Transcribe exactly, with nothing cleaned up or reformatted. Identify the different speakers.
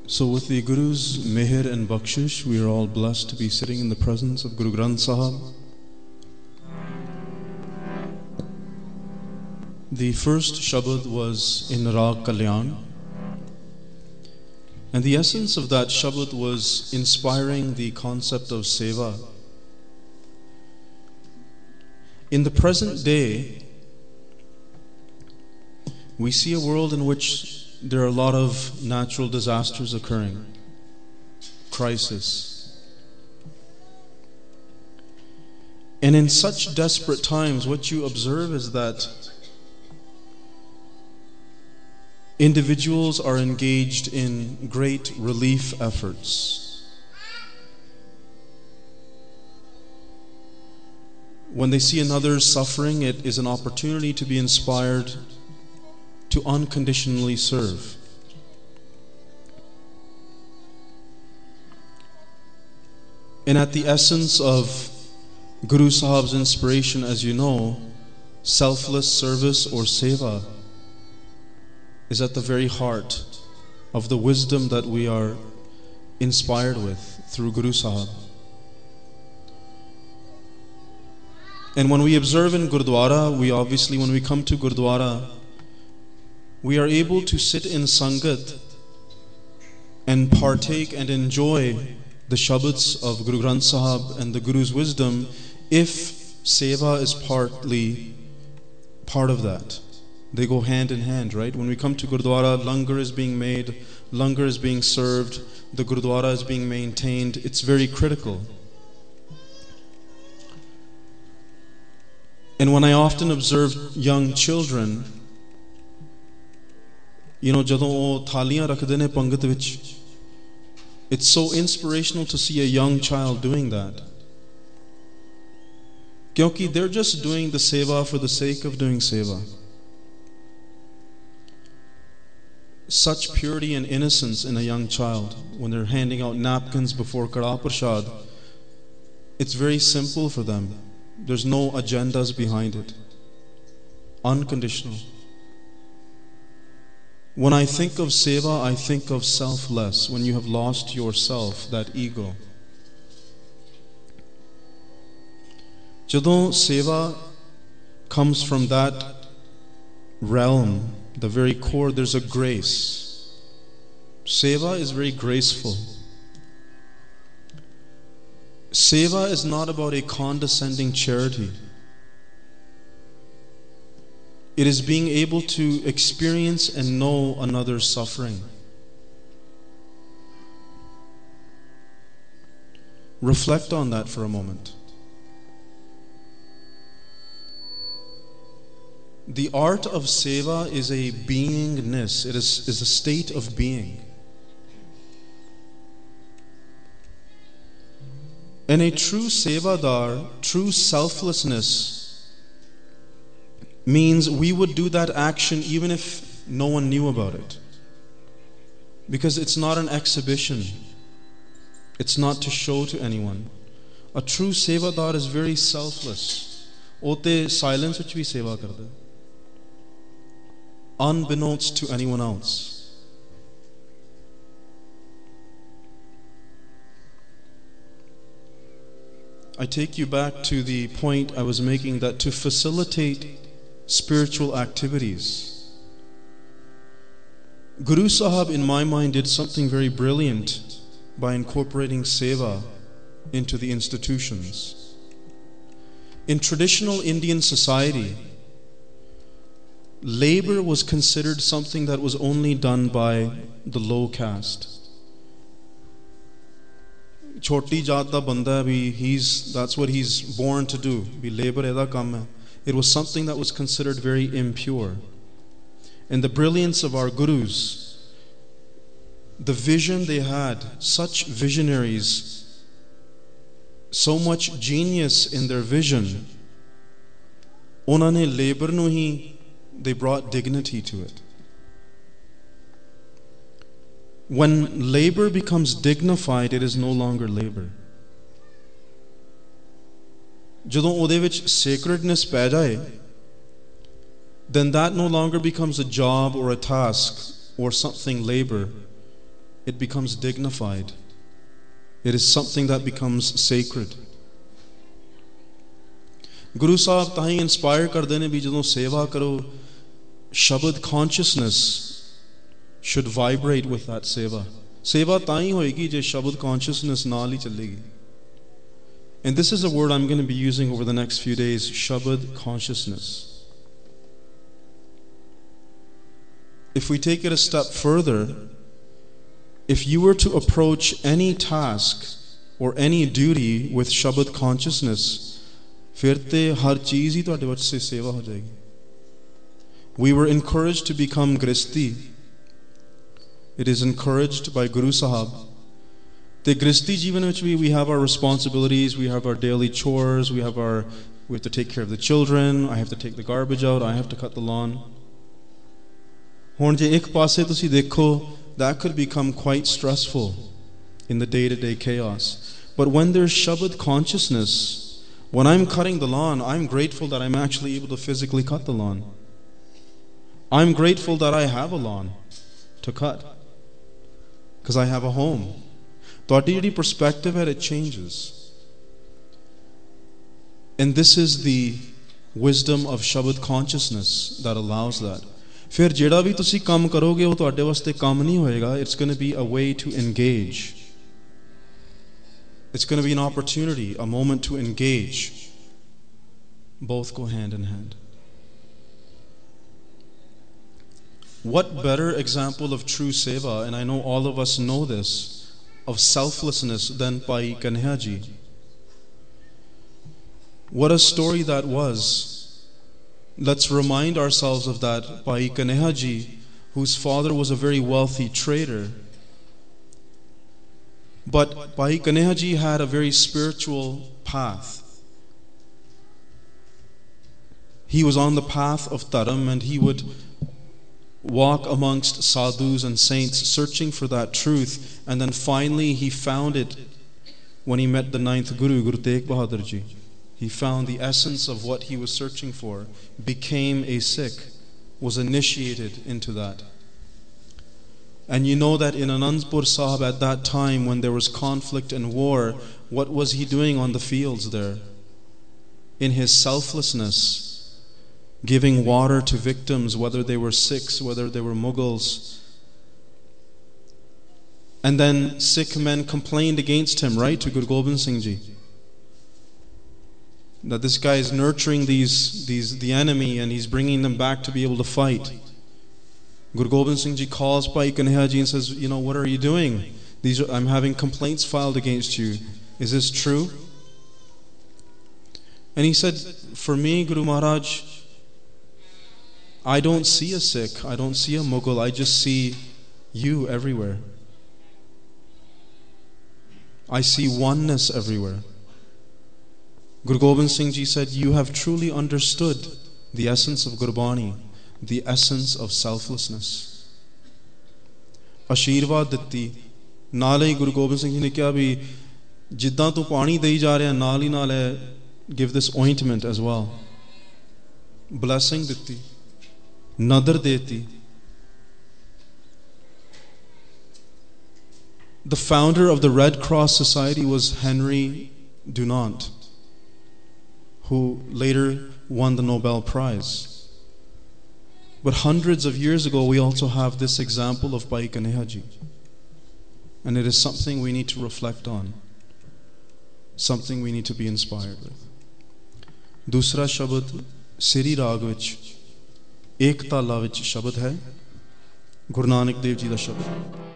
Speaker 1: So with the Guru's meher and bakshish, we are all blessed to be sitting in the presence of Guru Granth Sahib. The first Shabad was in Raag Kalyan, and the essence of that Shabad was inspiring the concept of Seva. In the present day, we see a world in which there are a lot of natural disasters occurring, crisis. And in such desperate times, what you observe is that individuals are engaged in great relief efforts. When they see another suffering, it is an opportunity to be inspired to unconditionally serve. And at the essence of Guru Sahib's inspiration, as you know, selfless service or seva is at the very heart of the wisdom that we are inspired with through Guru Sahib. And when we observe in Gurdwara, we obviously, when we come to Gurdwara, we are able to sit in Sangat and partake and enjoy the Shabads of Guru Granth Sahib and the Guru's wisdom if Seva is partly part of that. They go hand in hand, right? When we come to Gurdwara, langar is being made, langar is being served, the Gurdwara is being maintained. It's very critical. And when I often observe young children, you know, ਜਦੋਂ ਉਹ ਥਾਲੀਆਂ ਰੱਖਦੇ ਨੇ ਪੰਗਤ ਵਿੱਚ, it's so inspirational to see a young child doing that. Kyunki they're just doing the seva for the sake of doing seva. Such purity and innocence in a young child when they're handing out napkins before Kada Prashad. It's very simple for them. There's no agendas behind it. Unconditional. When I think of seva, I think of selfless. When you have lost yourself, that ego. Jadon seva comes from that realm, the very core, there's a grace. Seva is very graceful. Seva is not about a condescending charity. It is being able to experience and know another's suffering. Reflect on that for a moment. The art of seva is a beingness. It is, is a state of being. And a true sevadar, true selflessness, means we would do that action even if no one knew about it. Because it's not an exhibition. It's not to show to anyone. A true sevadar is very selfless. Ote silence vich bhi seva karda, unbeknownst to anyone else. I take you back to the point I was making, that to facilitate spiritual activities, Guru Sahib, in my mind, did something very brilliant by incorporating seva into the institutions. In traditional Indian society, labor was considered something that was only done by the low caste. Choti jaat da banda bhi, he's, that's what he's born to do. Bhi labor eda kam hai. It was something that was considered very impure. And the brilliance of our gurus, the vision they had, such visionaries, so much genius in their vision, unhone labor nu hi, they brought dignity to it. When labor becomes dignified, it is no longer labor. ਜਦੋਂ ਉਹਦੇ ਵਿੱਚ sacredness ਪੈ ਜਾਏ, then that no longer becomes a job or a task or something labor, it becomes dignified. It is something that becomes sacred. Guru Sahib tahi inspire kardे ने भी जदों सेवा करो, Shabad consciousness should vibrate with that seva. Seva tahi hoegi je Shabad consciousness naal hi chalegi. And this is a word I'm going to be using over the next few days, Shabad consciousness. If we take it a step further, if you were to approach any task or any duty with Shabad consciousness, फिर ते हर चीज ही तुहाडे वच से सेवा हो जाएगी. We were encouraged to become Gristi. It is encouraged by Guru Sahab. The Gristi Jeevan vich we have our responsibilities, we have our daily chores, we have our we have to take care of the children, I have to take the garbage out, I have to cut the lawn. Hun je ek paase tusi dekho, that could become quite stressful in the day-to-day chaos. But when there's Shabad consciousness, when I'm cutting the lawn, I'm grateful that I'm actually able to physically cut the lawn. I'm grateful that I have a lawn to cut because I have a home. ਤੁਹਾਡੀ ਜਿਹੜੀ perspective ਹੈ, it changes. And this is the wisdom of Shabad consciousness that allows that. ਫਿਰ ਜਿਹੜਾ ਵੀ ਤੁਸੀਂ ਕੰਮ ਕਰੋਗੇ ਉਹ ਤੁਹਾਡੇ ਵਾਸਤੇ ਕੰਮ ਨਹੀਂ ਹੋਏਗਾ. It's going to be a way to engage. It's going to be an opportunity, a moment to engage. Both go hand in hand. What better example of true seva, and I know all of us know this, of selflessness than Bhai Kanhaiya Ji. What a story that was. Let's remind ourselves of that. Bhai Kanhaiya Ji, whose father was a very wealthy trader, but Bhai Kanhaiya Ji had a very spiritual path. He was on the path of Dharam, and he would walk amongst sadhus and saints searching for that truth, and then finally he found it when he met the ninth Guru, Guru Tegh Bahadur Ji. He found the essence of what he was searching for, became a Sikh, was initiated into that. And you know that in Anandpur Sahib at that time, when there was conflict and war, what was he doing on the fields there? In his selflessness, giving water to victims, whether they were Sikhs, whether they were Mughals. And then Sikh men complained against him, right, to Guru Gobind Singh Ji, that this guy is nurturing these, these the enemy and he's bringing them back to be able to fight. Guru Gobind Singh Ji calls Bhai Kanhaiya Ji and says, you know, what are you doing? These are, I'm having complaints filed against you. Is this true? And he said, for me, Guru Maharaj, I don't see a Sikh, I don't see a Mughal, I just see you everywhere. I see oneness everywhere. Guru Gobind Singh Ji said, you have truly understood the essence of Gurbani, the essence of selflessness. Ashirwad ditti. Naale Guru Gobind Singh Ji ne kiha bhi jiddan tu paani dei ja raha naal hi naal give this ointment as well. Blessing ditti. Nadar deti. The founder of the Red Cross Society was Henry Dunant, who later won the Nobel Prize. But hundreds of years ago, we also have this example of Bhai Kanhaiya Ji. And it is something we need to reflect on, something we need to be inspired with. Dusra shabad, Siri Raag vich, Ek Tala vich shabad hai, Guru Nanak Dev Ji da shabad.